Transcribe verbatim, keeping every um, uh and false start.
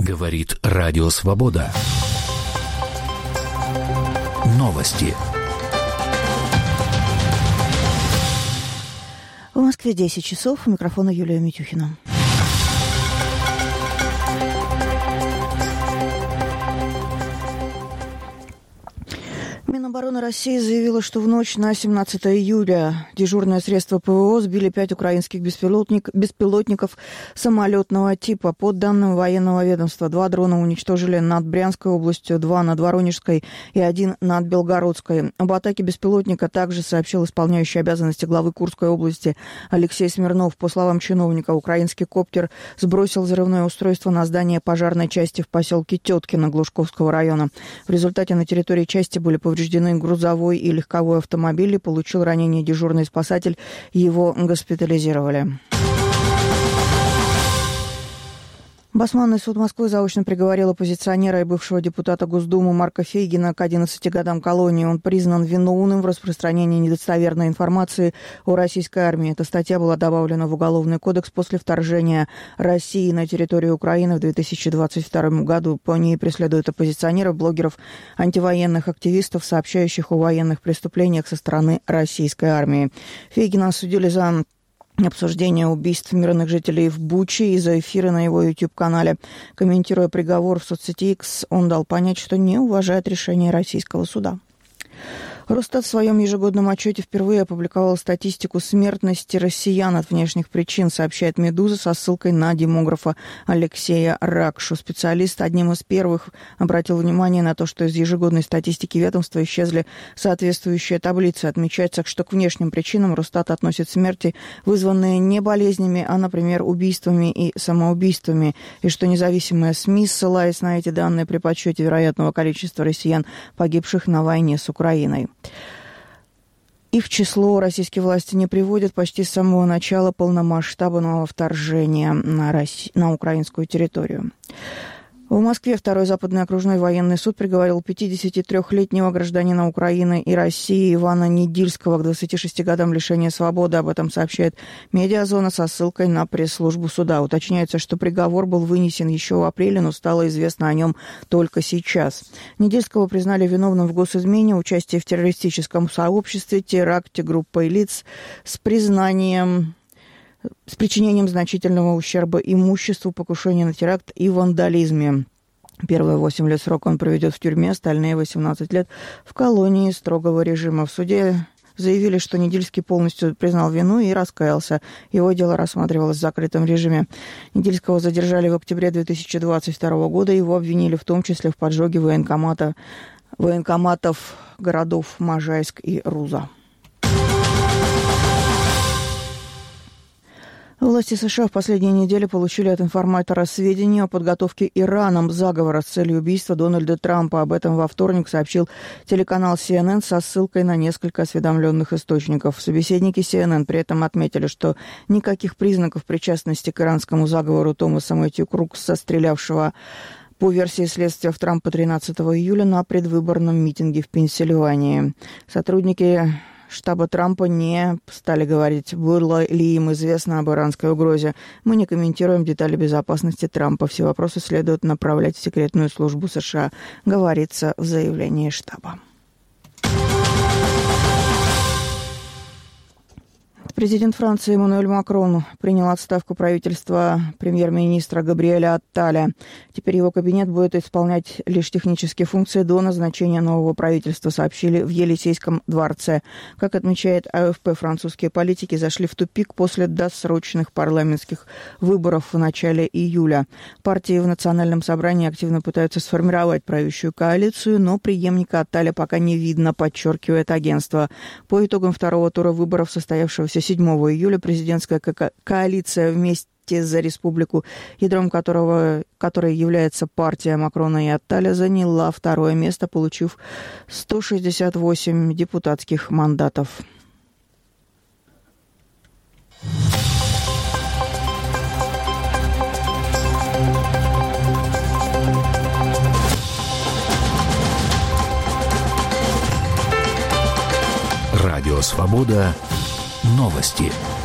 Говорит Радио Свобода. Новости. В Москве десять часов. У микрофона Юлия Митюхина. Минобороны России заявила, что в ночь на семнадцатое июля дежурное средство ПВО сбили пять украинских беспилотник, беспилотников самолетного типа. По данным военного ведомства, два дрона уничтожили над Брянской областью, два над Воронежской и один над Белгородской. Об атаке беспилотника также сообщил исполняющий обязанности главы Курской области Алексей Смирнов. По словам чиновника, украинский коптер сбросил взрывное устройство на здание пожарной части в поселке Теткино Глушковского района. В результате на территории части были повреждены грузовой и легковой автомобили. Получил ранение дежурный спасатель. Его госпитализировали. Басманный суд Москвы заочно приговорил оппозиционера и бывшего депутата Госдумы Марка Фейгина к одиннадцати годам колонии. Он признан виновным в распространении недостоверной информации о российской армии. Эта статья была добавлена в Уголовный кодекс после вторжения России на территорию Украины в две тысячи двадцать втором году. По ней преследуют оппозиционеров, блогеров, антивоенных активистов, сообщающих о военных преступлениях со стороны российской армии. Фейгина осудили за обсуждение убийств мирных жителей в Буче из-за эфира на его YouTube-канале. Комментируя приговор в соцсети X, он дал понять, что не уважает решение российского суда. Росстат в своем ежегодном отчете впервые опубликовал статистику смертности россиян от внешних причин, сообщает «Медуза» со ссылкой на демографа Алексея Ракшу. Специалист одним из первых обратил внимание на то, что из ежегодной статистики ведомства исчезли соответствующие таблицы. Отмечается, что к внешним причинам Росстат относит смерти, вызванные не болезнями, а, например, убийствами и самоубийствами, и что независимые СМИ, ссылаясь на эти данные при подсчете вероятного количества россиян, погибших на войне с Украиной. И в число российские власти не приводят почти с самого начала полномасштабного вторжения на, Россию, на украинскую территорию. В Москве второй западный окружной военный суд приговорил пятидесятитрёхлетнего гражданина Украины и России Ивана Недильского к двадцати шести годам лишения свободы. Об этом сообщает «Медиазона» со ссылкой на пресс-службу суда. Уточняется, что приговор был вынесен еще в апреле, но стало известно о нем только сейчас. Недильского признали виновным в госизмене, участии в террористическом сообществе, теракте группой лиц с признанием... с причинением значительного ущерба имуществу, покушению на теракт и вандализме. Первые восемь лет срока он проведет в тюрьме, остальные восемнадцать лет в колонии строгого режима. В суде заявили, что Недильский полностью признал вину и раскаялся. Его дело рассматривалось в закрытом режиме. Недильского задержали в октябре две тысячи двадцать второго года. Его обвинили в том числе в поджоге военкомата, военкоматов городов Можайск и Руза. Власти США в последние недели получили от информатора сведения о подготовке Ираном заговора с целью убийства Дональда Трампа. Об этом во вторник сообщил телеканал си эн эн со ссылкой на несколько осведомленных источников. Собеседники си эн эн при этом отметили, что никаких признаков причастности к иранскому заговору Томаса Мэтью Крукса, стрелявшего по версии следствия в Трампа тринадцатого июля на предвыборном митинге в Пенсильвании. Сотрудники штаба Трампа не стали говорить, было ли им известно об иранской угрозе. Мы не комментируем детали безопасности Трампа. Все вопросы следует направлять в секретную службу США, говорится в заявлении штаба. Президент Франции Эммануэль Макрон принял отставку правительства премьер-министра Габриэля Атталя. Теперь его кабинет будет исполнять лишь технические функции до назначения нового правительства, сообщили в Елисейском дворце. Как отмечает а эф пэ, французские политики зашли в тупик после досрочных парламентских выборов в начале июля. Партии в Национальном собрании активно пытаются сформировать правящую коалицию, но преемника Атталя пока не видно, подчеркивает агентство. По итогам второго тура выборов, состоявшегося седьмого июля, президентская ко- коалиция «Вместе за республику», ядром которого, которой является партия Макрона и Атталя, заняла второе место, получив сто шестьдесят восемь депутатских мандатов. Радио «Свобода». Новости.